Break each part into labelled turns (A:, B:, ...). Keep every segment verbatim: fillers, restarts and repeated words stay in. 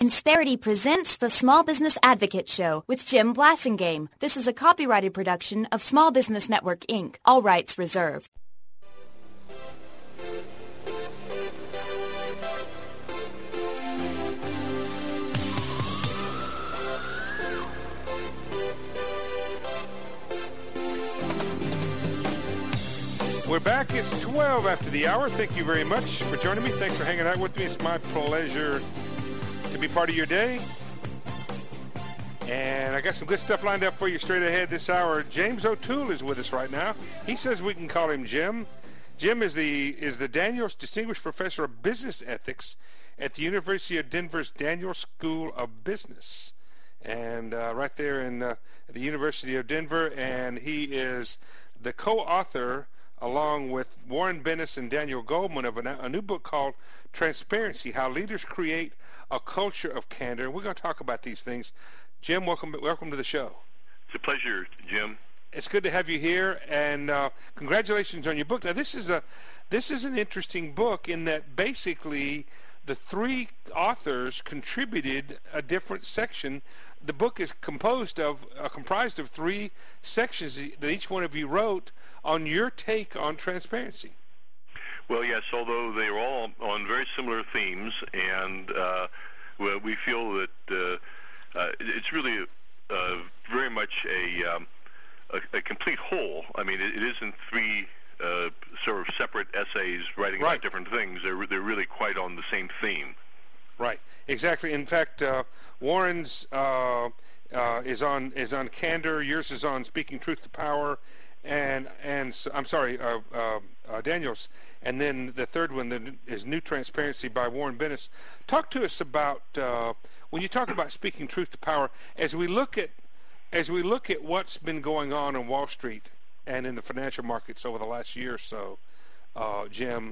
A: Insperity presents the Small Business Advocate Show with Jim Blasingame. This is a copyrighted production of Small Business Network, Incorporated. All rights reserved.
B: We're back. It's twelve after the hour. Thank you very much for joining me. Thanks for hanging out with me. It's my pleasure to be part of your day. And I got some good stuff lined up for you straight ahead this hour. James O'Toole is with us right now. He says we can call him Jim. Jim is the is the Daniels Distinguished Professor of Business Ethics at the University of Denver's Daniels School of Business. And uh, right there in uh, the University of Denver. And he is the co-author, along with Warren Bennis and Daniel Goldman, of a, a new book called Transparency, How Leaders Create a Culture of Candor. And we're going to talk about these things. Jim, welcome welcome to the show.
C: It's a pleasure, Jim.
B: It's good to have you here, and uh, congratulations on your book. Now, this is a this is an interesting book in that basically the three authors contributed a different section. The book is composed of uh, comprised of three sections that each one of you wrote on your take on transparency.
C: Well, yes, although they are all on very similar themes, and uh, well, we feel that uh, uh, it's really uh, very much a, um, a, a complete whole. I mean, it, it isn't three uh, sort of separate essays writing
B: Right.
C: about different things. They're, they're really quite on the same theme.
B: Right, exactly. In fact, uh, Warren's uh, uh, is on is on candor. Yours is on speaking truth to power, and and so, I'm sorry, uh, uh, uh, Daniel's, and then the third one the, is New Transparency by Warren Bennis. Talk to us about uh, when you talk about speaking truth to power. As we look at as we look at what's been going on on Wall Street and in the financial markets over the last year or so, uh, Jim.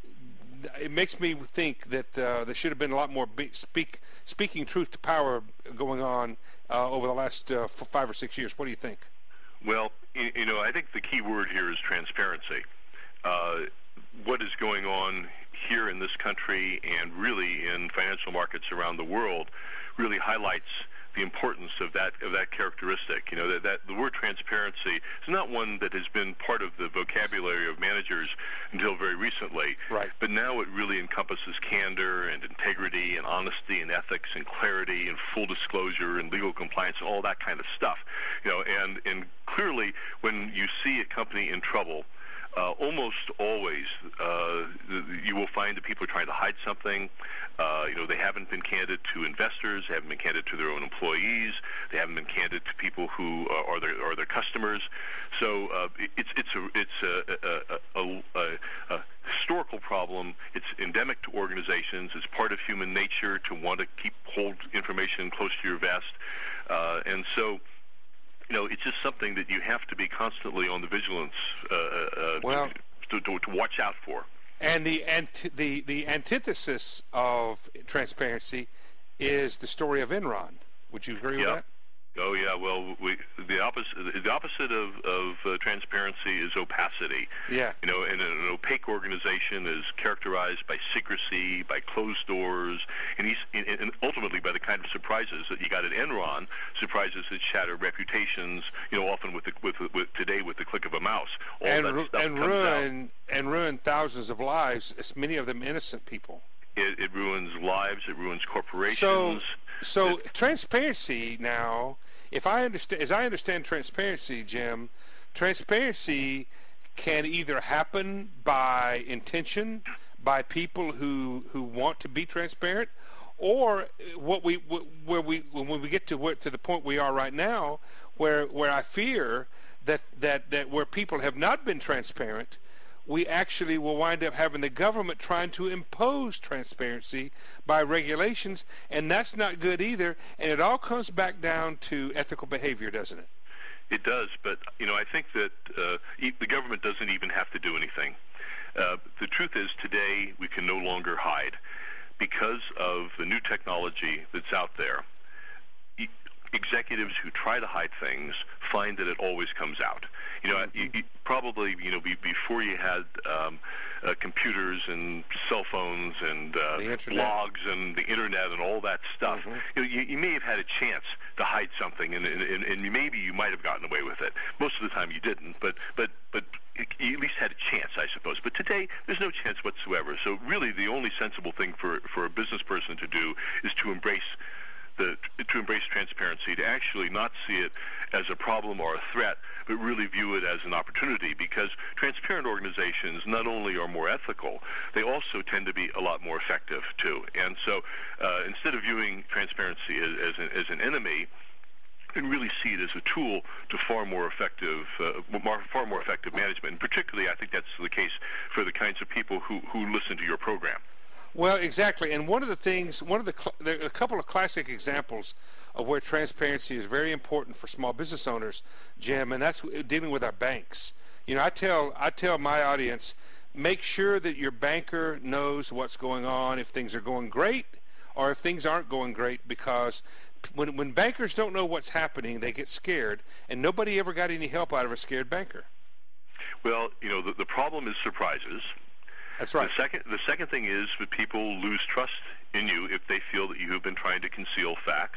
B: It makes me think that uh, there should have been a lot more be- speak, speaking truth to power going on uh, over the last uh, f- five or six years. What do you think?
C: Well, you, you know, I think the key word here is transparency. Uh, what is going on here in this country and really in financial markets around the world really highlights the importance of that of that characteristic. You know, that, that the word transparency is not one that has been part of the vocabulary of managers until very recently.
B: Right.
C: But now it really encompasses candor and integrity and honesty and ethics and clarity and full disclosure and legal compliance and all that kind of stuff. You know, and and clearly when you see a company in trouble, Uh, almost always, uh, you will find that people are trying to hide something. Uh, you know, they haven't been candid to investors, they haven't been candid to their own employees, they haven't been candid to people who uh, are their are their customers. So uh, it's it's a it's a, a, a, a, a historical problem. It's endemic to organizations. It's part of human nature to want to keep hold information close to your vest, uh, and so. You know, it's just something that you have to be constantly on the vigilance uh, uh,
B: well,
C: to, to, to watch out for.
B: And the anti- the the antithesis of transparency is the story of Enron. Would you agree
C: yeah.
B: with that?
C: Oh yeah, well, we, the opposite the opposite of, of uh, transparency is opacity.
B: Yeah.
C: You know, and an opaque organization is characterized by secrecy, by closed doors, and, he's, and ultimately by the kind of surprises that you got at Enron, surprises that shatter reputations. You know, often with the, with, with today with the click of a mouse, all
B: and
C: that
B: ru-
C: stuff
B: and
C: comes
B: ruin
C: out.
B: and ruin thousands of lives, many of them innocent people.
C: It, it ruins lives. It ruins corporations.
B: So, so
C: it,
B: transparency now, if I understand, as I understand transparency, Jim, transparency can either happen by intention, by people who who want to be transparent, or what we where we when we get to where, to the point we are right now, where where I fear that that that where people have not been transparent, we actually will wind up having the government trying to impose transparency by regulations, and that's not good either. And it all comes back down to ethical behavior, doesn't it?
C: It does, but you know, I think that uh, e- the government doesn't even have to do anything. Uh, the truth is, today we can no longer hide because of the new technology that's out there. E- executives who try to hide things find that it always comes out. You know, you, you probably, you know, be, before you had um, uh, computers and cell phones and uh, blogs and the internet and all that stuff, mm-hmm. you, know, you, you may have had a chance to hide something, and, and, and maybe you might have gotten away with it. Most of the time you didn't, but but but you at least had a chance, I suppose. But today, there's no chance whatsoever. So really, the only sensible thing for for a business person to do is to embrace the to embrace transparency, to actually not see it as a problem or a threat, but really view it as an opportunity, because transparent organizations not only are more ethical, they also tend to be a lot more effective, too. And so uh, instead of viewing transparency as, as, an, as an enemy, you can really see it as a tool to far more effective, uh, more, far more effective management. And particularly, I think that's the case for the kinds of people who, who listen to your program.
B: Well, exactly. And one of the things, one of the, cl- there are a couple of classic examples of where transparency is very important for small business owners, Jim, and that's dealing with our banks. You know, I tell I tell my audience, make sure that your banker knows what's going on, if things are going great or if things aren't going great, because when when bankers don't know what's happening, they get scared, and nobody ever got any help out of a scared banker.
C: Well, you know, the, the problem is surprises.
B: That's right.
C: The second, the second thing is that people lose trust in you if they feel that you have been trying to conceal facts.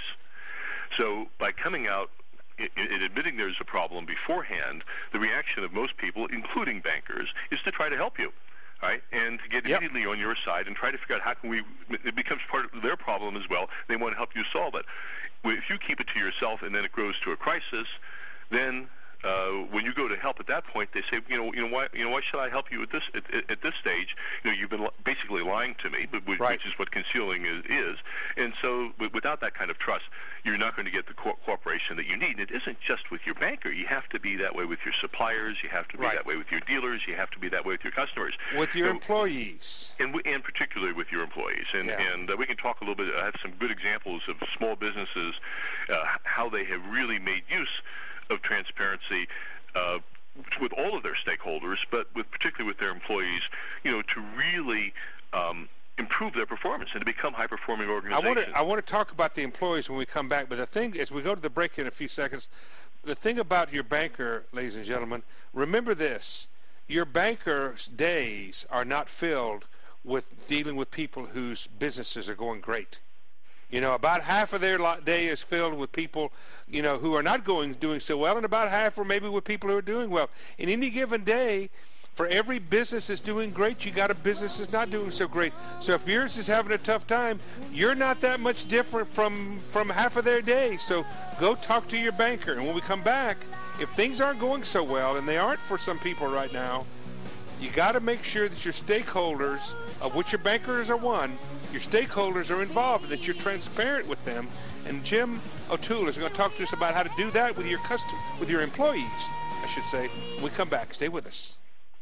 C: So by coming out and admitting there's a problem beforehand, the reaction of most people, including bankers, is to try to help you, right? And to get
B: yep.
C: immediately on your side and try to figure out how can we, it becomes part of their problem as well. They want to help you solve it. If you keep it to yourself and then it grows to a crisis, then Uh, when you go to help at that point, they say, you know, you know, why, you know, why should I help you at this at, at this stage? You know, you've been basically lying to me, but which,
B: right.
C: which is what concealing is, is. And so, without that kind of trust, you're not going to get the co- cooperation that you need. And it isn't just with your banker. You have to be that way with your suppliers. You have to be
B: right.
C: that way with your dealers. You have to be that way with your customers.
B: With your
C: so,
B: employees.
C: And, and particularly with your employees. And,
B: yeah.
C: and uh, we can talk a little bit. I have some good examples of small businesses, uh, how they have really made use of transparency. Uh, with all of their stakeholders, but with particularly with their employees, you know, to really um, improve their performance and to become high-performing organizations.
B: I want to I want to talk about the employees when we come back, but the thing, as we go to the break in a few seconds, the thing about your banker, ladies and gentlemen, remember this: your banker's days are not filled with dealing with people whose businesses are going great. You know, about half of their day is filled with people, you know, who are not going doing so well, and about half are maybe with people who are doing well. In any given day, for every business that's doing great, you got a business that's not doing so great. So if yours is having a tough time, you're not that much different from, from half of their day. So go talk to your banker. And when we come back, if things aren't going so well, and they aren't for some people right now, you got to make sure that your stakeholders, of which your bankers are one, your stakeholders are involved, and that you're transparent with them. And Jim O'Toole is going to talk to us about how to do that with your custom, with your employees, I should say. When we come back, stay with us.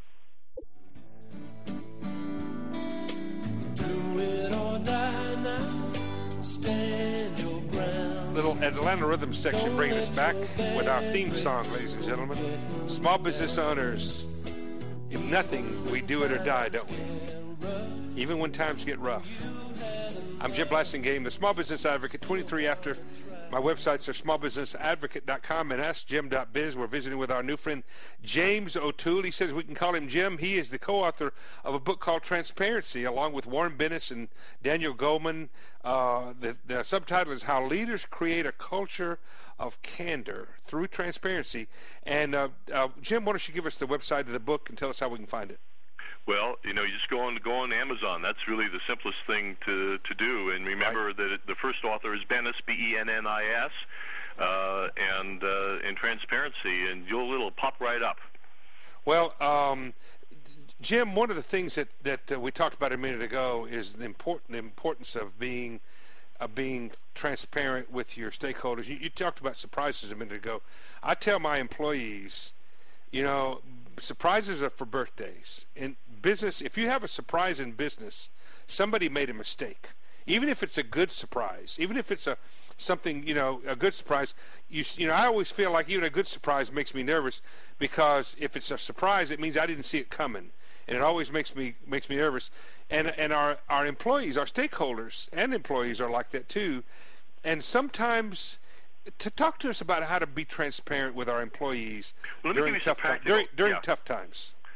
B: Do it or die now. Stand your ground. Little Atlanta Rhythm section bringing us back with our theme song, ladies and gentlemen. Small business owners. If nothing, we do it or die, don't we? Even when times get rough. I'm Jim Blasingame, the Small Business Advocate, twenty-three after. My websites are small business advocate dot com and ask jim dot biz. We're visiting with our new friend, James O'Toole. He says we can call him Jim. He is the co-author of a book called Transparency, along with Warren Bennis and Daniel Goleman. Uh, the, the subtitle is How Leaders Create a Culture of Candor Through Transparency. And, uh, uh, Jim, why don't you give us the website of the book and tell us how we can find it?
C: Well, you know, you just go on go on Amazon. That's really the simplest thing to, to do. And remember right. that it, the first author is Bennis, B E N N I S, uh, and uh, and Transparency, and you'll it'll pop right up.
B: Well, um, Jim, one of the things that that uh, we talked about a minute ago is the important the importance of being of being transparent with your stakeholders. You, you talked about surprises a minute ago. I tell my employees, you know, surprises are for birthdays. In business, if you have a surprise in business, somebody made a mistake. Even if it's a good surprise, even if it's a something, you know, a good surprise, you you know, I always feel like even a good surprise makes me nervous, because if it's a surprise, it means I didn't see it coming, and it always makes me makes me nervous. And and our our employees, our stakeholders and employees are like that too. And sometimes, to talk to us about how to be transparent with our employees
C: well,
B: during tough time, during, during
C: yeah.
B: tough times.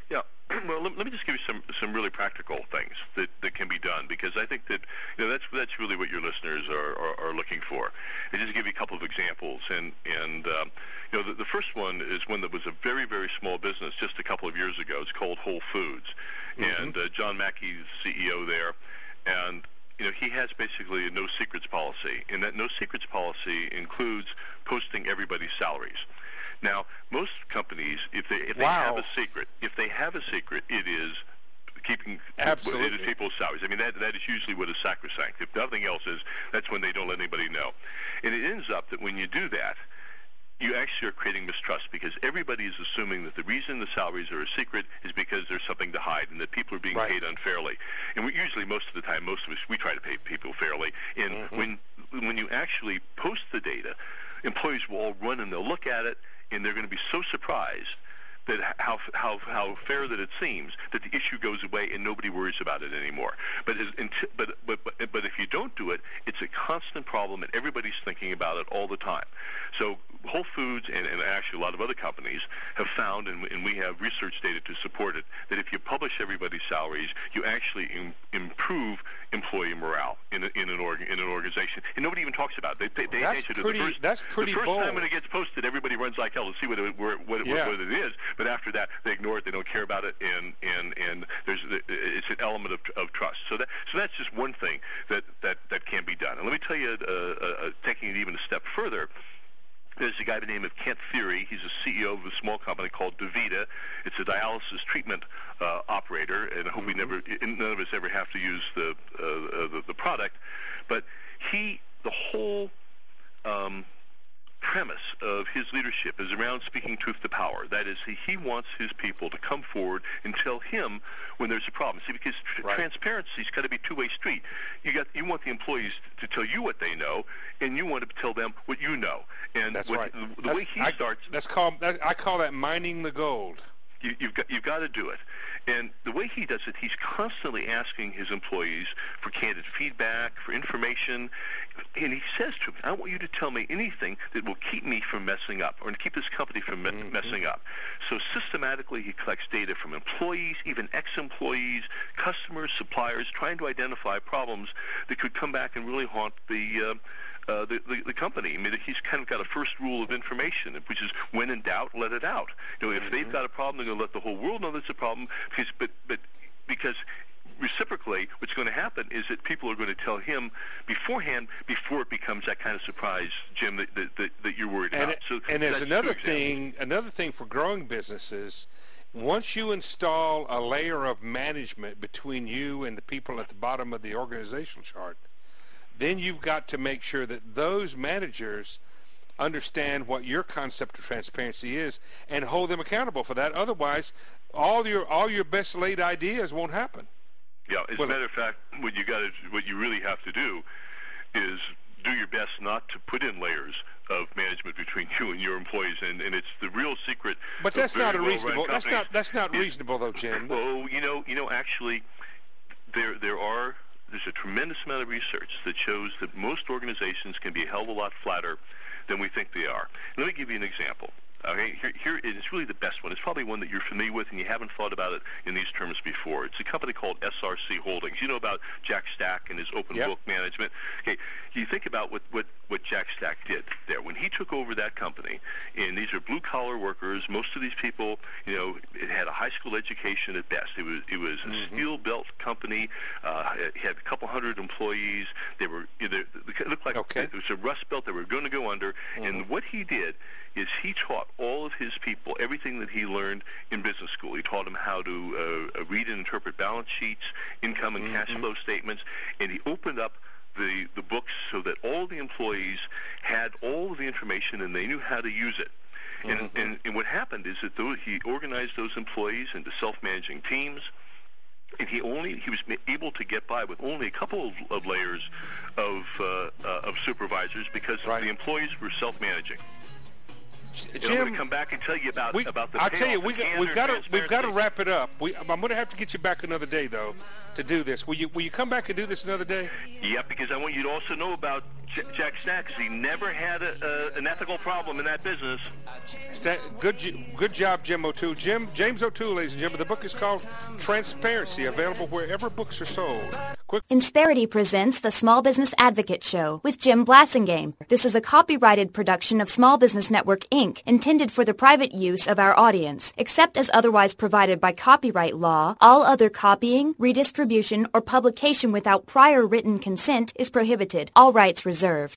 C: Yeah. Well, let, let me just give you some some really practical things that, that can be done, because I think that you know that's that's really what your listeners are, are, are looking for. And just to give you a couple of examples, and and um, you know the, the first one is one that was a very very small business just a couple of years ago. It's called Whole Foods, mm-hmm. and uh, John Mackey is the C E O there, and you know he has basically a no secrets policy, and that no secrets policy includes posting everybody's salaries. Now, most companies, if they if they
B: wow.
C: have a secret, if they have a secret, it is keeping
B: Absolutely.
C: it is people's salaries. I mean, that that is usually what is sacrosanct. If nothing else is, that's when they don't let anybody know. And it ends up that when you do that, you actually are creating mistrust, because everybody is assuming that the reason the salaries are a secret is because there's something to hide and that people are being
B: right.
C: paid unfairly. And we usually, most of the time, most of us, we try to pay people fairly. And mm-hmm. when when you actually post the data, employees will all run and they'll look at it, and they're going to be so surprised that how how how fair that it seems that the issue goes away and nobody worries about it anymore. But but but but, but if you don't do it, it's a constant problem, and everybody's thinking about it all the time. So Whole Foods and, and actually a lot of other companies have found, and, and we have research data to support it, that if you publish everybody's salaries, you actually im- improve employee morale in a, in an org, in an organization, and nobody even talks about it. They, they, they
B: that's pretty.
C: The first,
B: that's pretty
C: The first
B: bold.
C: time when it gets posted, everybody runs like hell to see what it, what, what,
B: yeah.
C: what it is. But after that, they ignore it. They don't care about it, and and and there's it's an element of, of trust. So that so that's just one thing that that, that can be done. And let me tell you, uh, uh, taking it even a step further. There's a guy by the name of Kent Thiry. He's a C E O of a small company called DaVita. It's a dialysis treatment uh, operator, and I hope mm-hmm. we never, none of us ever have to use the uh, uh, the, the product. But he, the whole um, premise of his leadership is around speaking truth to power. That is, he, he wants his people to come forward and tell him when there's a problem. See, because tr-
B: right.
C: transparency's got to be a two-way street. You got you want the employees to tell you what they know, and you want to tell them what you know. And
B: that's
C: what,
B: right.
C: The, the
B: that's,
C: way he
B: I,
C: starts,
B: that's called. That, I call that mining the gold.
C: You, you've got you've got to do it. And the way he does it, he's constantly asking his employees for candid feedback, for information, and he says to me, I want you to tell me anything that will keep me from messing up or to keep this company from me- mm-hmm. messing up. So systematically he collects data from employees, even ex-employees, customers, suppliers, trying to identify problems that could come back and really haunt the uh, Uh, the, the, the company. I mean, he's kind of got a first rule of information, which is when in doubt, let it out. You know, if mm-hmm. they've got a problem, they're going to let the whole world know there's a problem. Because, but, but because reciprocally, what's going to happen is that people are going to tell him beforehand, before it becomes that kind of surprise, Jim, that that, that, that you're worried
B: and
C: about.
B: It,
C: so
B: and there's another thing. Another thing for growing businesses. Once you install a layer of management between you and the people at the bottom of the organizational chart, then you've got to make sure that those managers understand what your concept of transparency is and hold them accountable for that. Otherwise, all your all your best laid ideas won't happen.
C: Yeah, as well, a matter of fact, what you got to, what you really have to do is do your best not to put in layers of management between you and your employees, and, and it's the real secret.
B: But that's not a reasonable. That's not that's not reasonable though, Jim.
C: Well, you know, you know, actually, there there are. There's a tremendous amount of research that shows that most organizations can be a hell of a lot flatter than we think they are. Let me give you an example. Okay, here, here is really the best one. It's probably one that you're familiar with and you haven't thought about it in these terms before. It's a company called S R C Holdings. You know about Jack Stack and his open
B: yep.
C: book management. Okay, you think about what, what, what Jack Stack did there. When he took over that company, and these are blue-collar workers, most of these people, you know, it had a high school education at best. It was it was a mm-hmm. steel-built company. Uh, it had a couple hundred employees. They were you know, it looked like
B: okay.
C: it was a rust belt. They were going to go under. Mm-hmm. And what he did is he taught all of his people everything that he learned in business school. He taught them how to uh, read and interpret balance sheets, income and mm-hmm. cash flow statements, and he opened up the, the books so that all the employees had all of the information and they knew how to use it. Mm-hmm. And, and, and what happened is that those, he organized those employees into self-managing teams, and he only he was able to get by with only a couple of, of layers of uh, uh, of supervisors because
B: right.
C: the employees were self-managing.
B: Jim,
C: I'm going to come back and tell you about
B: we,
C: about the.
B: I'll tell you, we
C: got,
B: we've got to we've got to wrap it up. We, I'm going to have to get you back another day though to do this. Will you will you come back and do this another day?
C: Yeah, because I want you to also know about J- Jack Stack, he never had a, a, an ethical problem in that business.
B: Good, good job, Jim O'Toole. Jim, James O'Toole, ladies and gentlemen. The book is called Transparency, available wherever books are sold. Quick.
A: Insperity presents the Small Business Advocate Show with Jim Blasingame. This is a copyrighted production of Small Business Network, Incorporated, intended for the private use of our audience. Except as otherwise provided by copyright law, all other copying, redistribution, or publication without prior written consent is prohibited. All rights reserved.